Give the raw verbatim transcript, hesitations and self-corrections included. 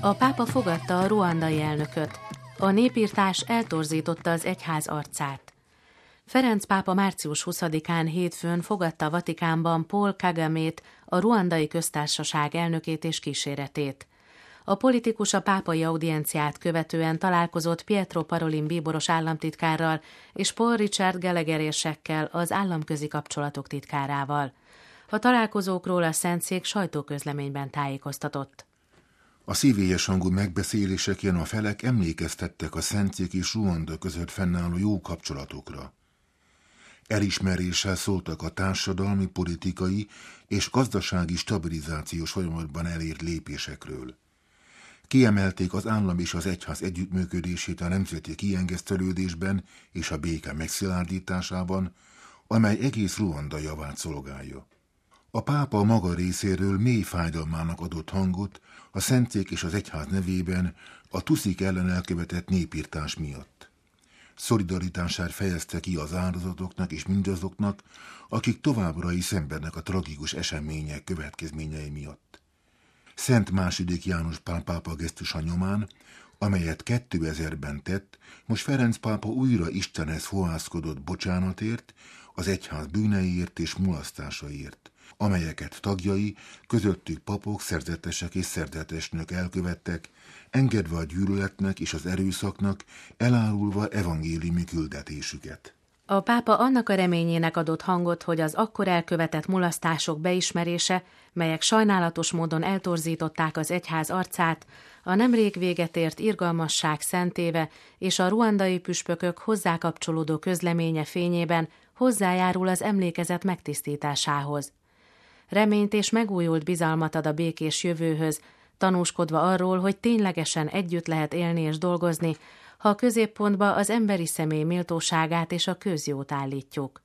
A pápa fogadta a ruandai elnököt. A népirtás eltorzította az egyház arcát. Ferenc pápa március huszadikán hétfőn fogadta a Vatikánban Paul Kagamét, a ruandai köztársaság elnökét és kíséretét. A politikus a pápai audienciát követően találkozott Pietro Parolin bíboros államtitkárral és Paul Richard Gallagher érsekkel, az államközi kapcsolatok titkárával. A találkozókról a Szentszék sajtóközleményben tájékoztatott. A szívélyes hangú megbeszéléseken a felek emlékeztettek a Szentszék és Ruanda között fennálló jó kapcsolatokra. Elismeréssel szóltak a társadalmi, politikai és gazdasági stabilizációs folyamatban elért lépésekről. Kiemelték az állam és az egyház együttműködését a nemzeti kiengesztelődésben és a béke megszilárdításában, amely egész Ruanda javát szolgálja. A pápa a maga részéről mély fájdalmának adott hangot a Szentszék és az egyház nevében a tuszik ellen elkövetett népirtás miatt. Szolidaritását fejezte ki az áldozatoknak és mindazoknak, akik továbbra is szenvednek a tragikus események következményei miatt. Szent második János Pál pápa gesztusa nyomán, amelyet kétezerben tett, most Ferenc pápa újra Istenhez fohászkodott bocsánatért, az egyház bűneiért és mulasztásaiért, amelyeket tagjai, közöttük papok, szerzetesek és szerzetesnök elkövettek, engedve a gyűlöletnek és az erőszaknak, elárulva evangéliumi küldetésüket. A pápa annak a reményének adott hangot, hogy az akkor elkövetett mulasztások beismerése, melyek sajnálatos módon eltorzították az egyház arcát, a nemrég véget ért irgalmasság szentéve és a ruandai püspökök hozzá kapcsolódó közleménye fényében hozzájárul az emlékezet megtisztításához. Reményt és megújult bizalmat ad a békés jövőhöz, tanúskodva arról, hogy ténylegesen együtt lehet élni és dolgozni, ha a középpontba az emberi személy méltóságát és a közjót állítjuk.